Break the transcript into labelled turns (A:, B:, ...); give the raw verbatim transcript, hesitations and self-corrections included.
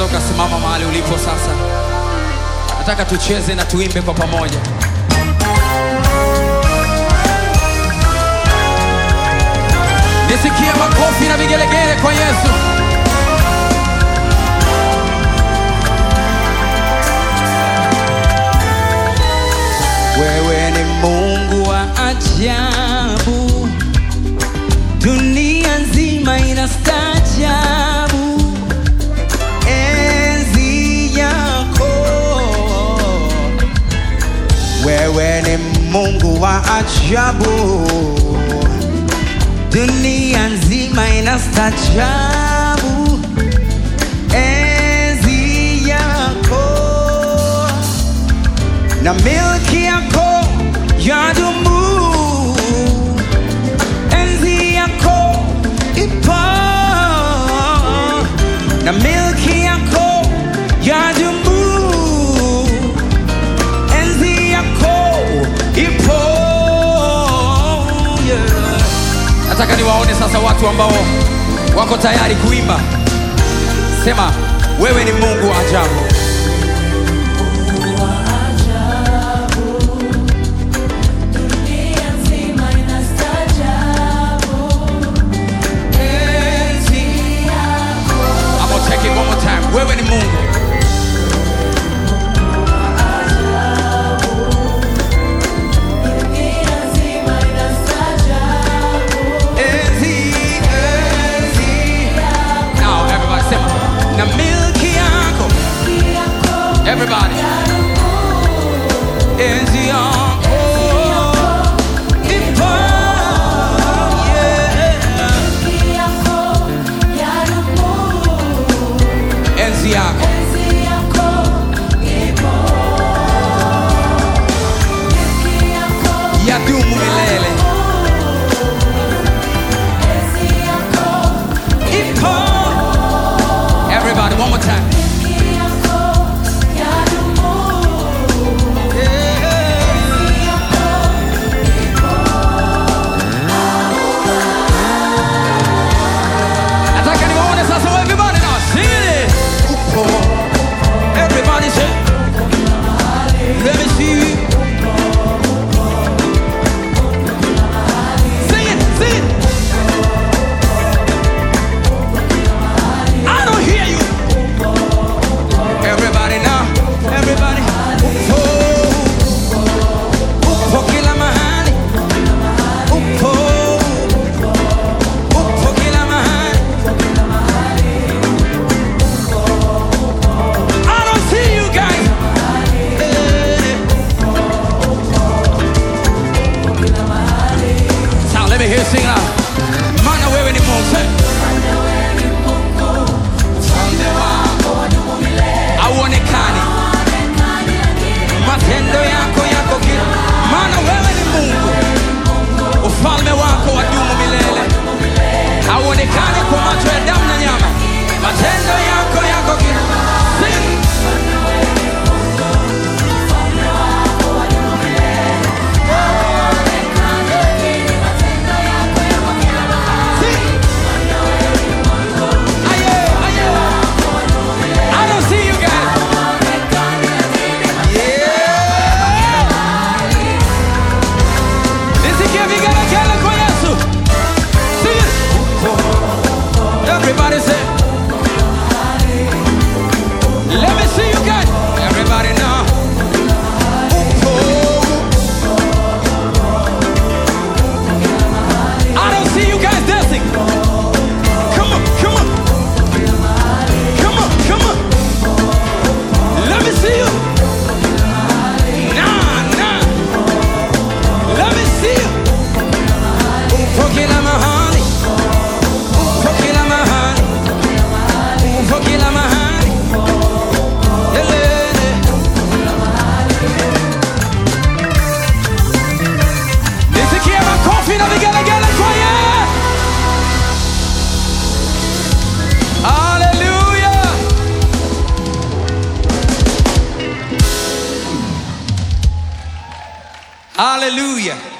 A: Unaweza ukasimama mahali ulipo sasa. Nataka tucheze na tuimbe kwa pamoja. Nisikie makofi na vigelegele kwa Yesu. Wewe ni Mungu wa ajabu, dunia nzima inastaajabu enzi yako. Wewe ni Mungu wa ajabu, dunia nzima inastaajabu enzi yako, na milki yako yadumu. Enzi yako ipo, na milki yako yadumu. Enzi yako ipo, yeah. Nataka niwaone sasa watu ambao wako tayari kuimba. Sema, wewe ni Mungu wa ajabu. Wewe ni Mungu. Enzi, enzi. Now everybody sema, na milki yako. Everybody. Enzi yako ipo, yeah. Enzi yako yadumu milele. Ipo. Everybody, one more time. Nataka niwaone sasa, everybody now sing it. Upo. Everybody say, let me see you. Sing it, sing it. I don't hear you. Everybody now, everybody. Upo. Upo kila mahali. Upo. Upo kila mahali. I don't see you guys. So let me hear you sing now. Mana wewe ni Mungu. Mfalme wako hauonekani. Matendo yako yako kila. Mana wewe ni Mungu. Ufalme wako wadumu milele. Hauonekani kwa macho ya damu na nyama. Matendo yako yako kila. Sing. Everybody say, let me see you guys. Everybody now. I don't see you guys dancing. Come on, come on. Come on, come on. Let me see you. Nah, nah. Let me see you. Forget I'm a honey. Forget I'm a honey. Forget I'm a honey. Nisikie makofi na vigelegele kwa Yesu. Hallelujah. Hallelujah.